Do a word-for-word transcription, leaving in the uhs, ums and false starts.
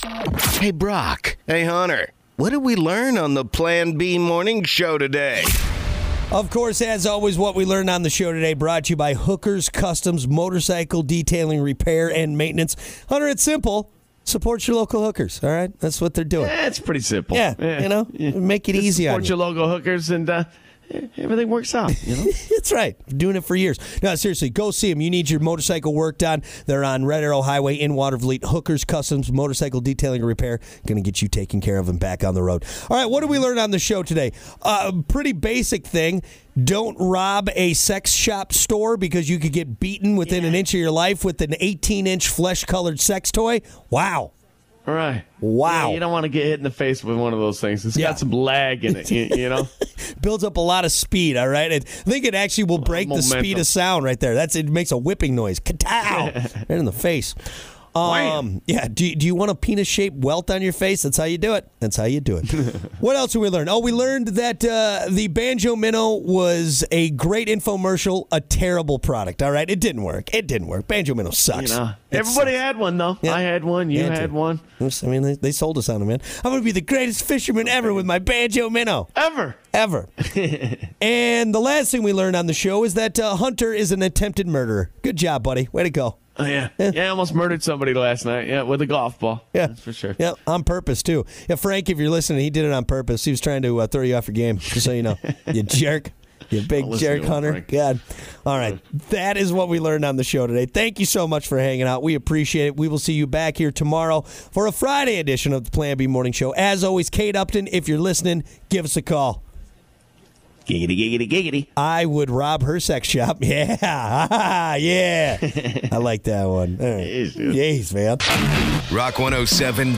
Hey, Brock. Hey, Hunter. What did we learn on the Plan B morning show today? Of course, as always, what we learned on the show today brought to you by Hookers Customs Motorcycle Detailing, Repair, and Maintenance. Hunter, it's simple. Support your local hookers, all right? That's what they're doing. Yeah, it's pretty simple. Yeah, yeah. you know, yeah. make it Just easy on support you. your local hookers, and uh, everything works out, you know? That's right. Doing it for years. No, seriously, go see them. You need your motorcycle work done. They're on Red Arrow Highway in Watervliet. Hookers Customs Motorcycle Detailing and Repair. Going to get you taken care of and back on the road. All right, what did we learn on the show today? A uh, pretty basic thing. Don't rob a sex shop store because you could get beaten within yeah. an inch of your life with an eighteen-inch flesh-colored sex toy. Wow. All right. Wow. Yeah, you don't want to get hit in the face with one of those things. It's Yeah. got some lag in it, you, you know? Builds up a lot of speed, all right? I think it actually will break the Momentum. speed of sound right there. That's It makes a whipping noise. Ka-tow! Right in the face. Um, yeah, do, do you want a penis-shaped welt on your face? That's how you do it. That's how you do it. What else did we learn? Oh, we learned that uh, the Banjo Minnow was a great infomercial, a terrible product, all right? It didn't work. It didn't work. Banjo Minnow sucks. You know, It everybody sucks. had one, though. Yeah. I had one. You Yeah, had too. one. I mean, they, they sold us on it, man. I'm going to be the greatest fisherman ever with my Banjo Minnow. Ever. Ever. And the last thing we learned on the show is that uh, Hunter is an attempted murderer. Good job, buddy. Way to go. Oh, yeah. Yeah, I almost murdered somebody last night. Yeah, with a golf ball. Yeah. That's for sure. Yeah, on purpose, too. Yeah, Frank, if you're listening, he did it on purpose. He was trying to uh, throw you off your game, just so you know. You jerk. You big listen jerk, to him, Hunter. Frank. God. All right. That is what we learned on the show today. Thank you so much for hanging out. We appreciate it. We will see you back here tomorrow for a Friday edition of the Plan B Morning Show. As always, Kate Upton, if you're listening, give us a call. Giggity, giggity, giggity. I would rob her sex shop. Yeah. Yeah. I like that one. All right. Jeez, dude. Jeez, man. Rock one oh seven